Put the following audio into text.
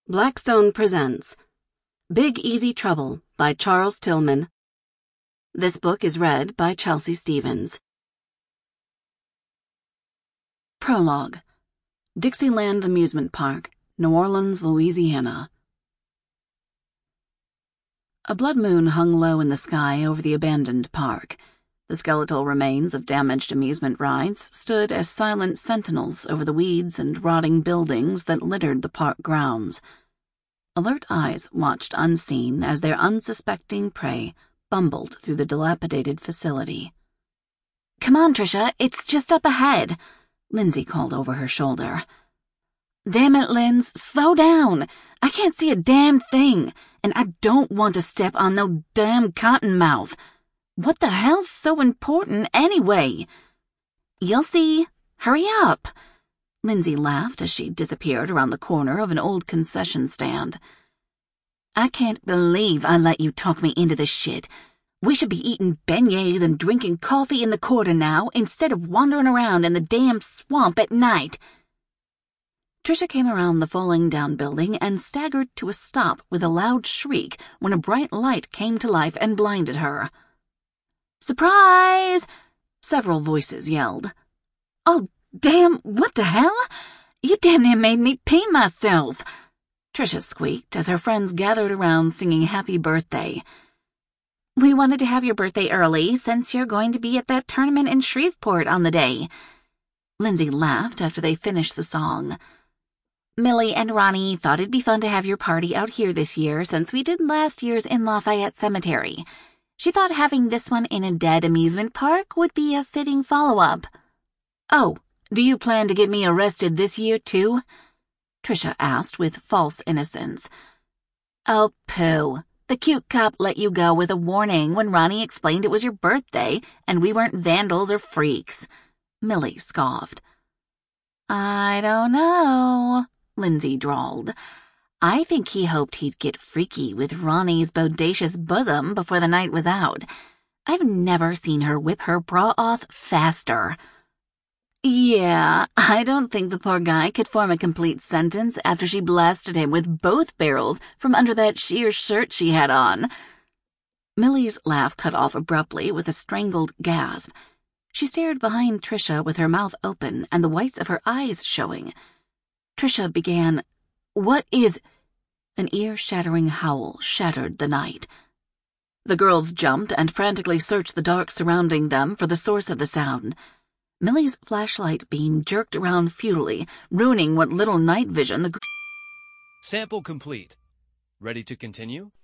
Blackstone presents Big Easy Trouble by Charles Tillman. This book is read by Chelsea Stevens. Prologue. Dixieland Amusement Park, New Orleans, Louisiana. A blood moon hung low in the sky over the abandoned park. The skeletal remains of damaged amusement rides stood as silent sentinels over the weeds and rotting buildings that littered the park grounds. Alert eyes watched unseen as their unsuspecting prey bumbled through the dilapidated facility. "Come on, Tricia, it's just up ahead," Lindsay called over her shoulder. "Damn it, Linz, slow down. I can't see a damn thing, and I don't want to step on no damn cottonmouth. What the hell's so important anyway?" "You'll see. Hurry up." Lindsay laughed as she disappeared around the corner of an old concession stand. "I can't believe I let you talk me into this shit. We should be eating beignets and drinking coffee in the quarter now instead of wandering around in the damn swamp at night." Tricia came around the falling-down building and staggered to a stop with a loud shriek when a bright light came to life and blinded her. "Surprise!" several voices yelled. "Oh, damn, what the hell? You damn near made me pee myself," Tricia squeaked as her friends gathered around singing happy birthday. "We wanted to have your birthday early since you're going to be at that tournament in Shreveport on the day." Lindsay laughed after they finished the song. "Millie and Ronnie thought it'd be fun to have your party out here this year since we did last year's in Lafayette Cemetery. She thought having this one in a dead amusement park would be a fitting follow-up." "Oh, do you plan to get me arrested this year, too?" Tricia asked with false innocence. "Oh, pooh. The cute cop let you go with a warning when Ronnie explained it was your birthday and we weren't vandals or freaks," Millie scoffed. "I don't know," Lindsay drawled. "I think he hoped he'd get freaky with Ronnie's bodacious bosom before the night was out. I've never seen her whip her bra off faster." "Yeah, I don't think the poor guy could form a complete sentence after she blasted him with both barrels from under that sheer shirt she had on." Millie's laugh cut off abruptly with a strangled gasp. She stared behind Tricia with her mouth open and the whites of her eyes showing. Tricia began, "What is—" An ear-shattering howl shattered the night. The girls jumped and frantically searched the dark surrounding them for the source of the sound. Millie's flashlight beam jerked around futilely, ruining what little night vision the Sample complete. Ready to continue?